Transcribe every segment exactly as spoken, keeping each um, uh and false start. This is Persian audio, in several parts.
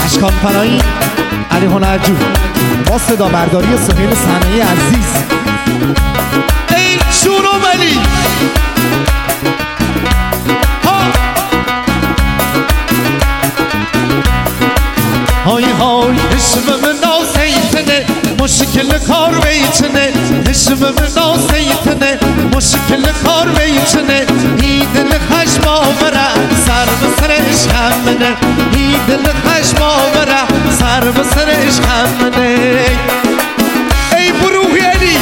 اشکان فنایی علی هنرجو با صدا برداری سهیل صنعی عزیز. ای شورو ولی های های حشم من ناسیتنه مشکل کار بیتنه حشم من ناسیتنه مشکل کار بیتنه ای دل خشم آوره سر به سر عشقم منه ای دل خشم آوره سر به سر عشقم منه. ای بروحی علی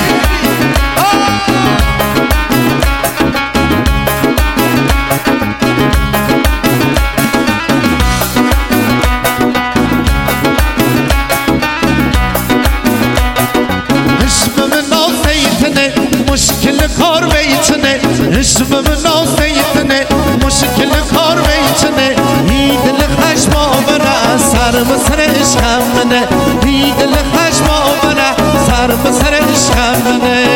مشکل کار بیتنه عشق من ناسیتنه مشکل کار بیتنه ای دل خشم آوره سر به سر عشقم منه ای دل خشم آوره سر به سر عشقم منه.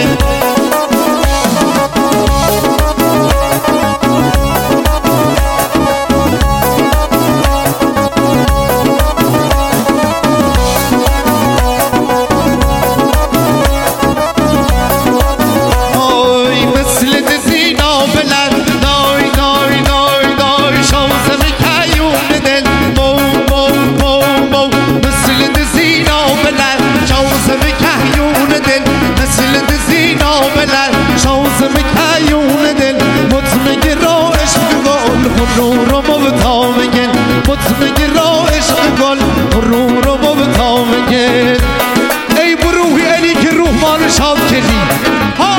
رو رو بتا میگن مطمئن را عشق گل رو رو بتا میگن. ای بروحی علی که روح مال شاد کردی ها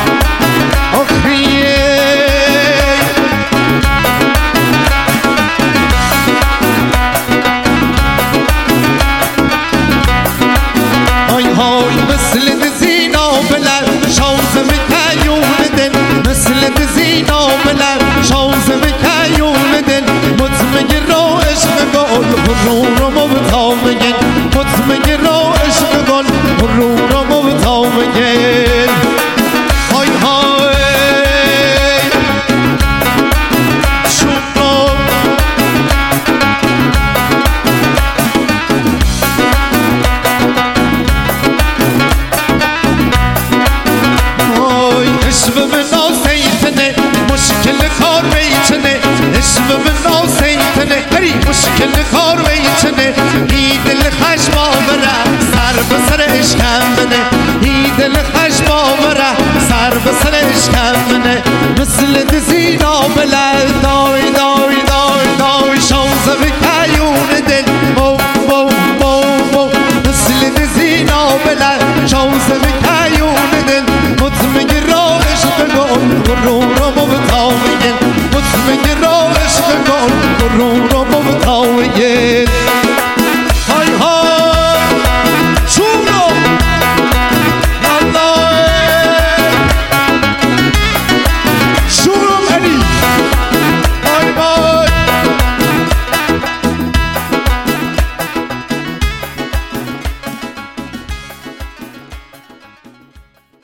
آخریه های های مثل دزینا بلد شازم کیون دل مثل دزینا بلد شازم کیون دل مطمئن را عشق گل رو رو بتا میگن مطمئن را عشق گل رو رو بتا میگن. های های شما های عشق من ناسیتنه مشکل کار بیتنه عشق من ناسیتنه هری مشکل کار بیتنه ای دل خشم آوره سر به سر عشقم منه ای دل خشم آوره سر به سر عشقم منه مثل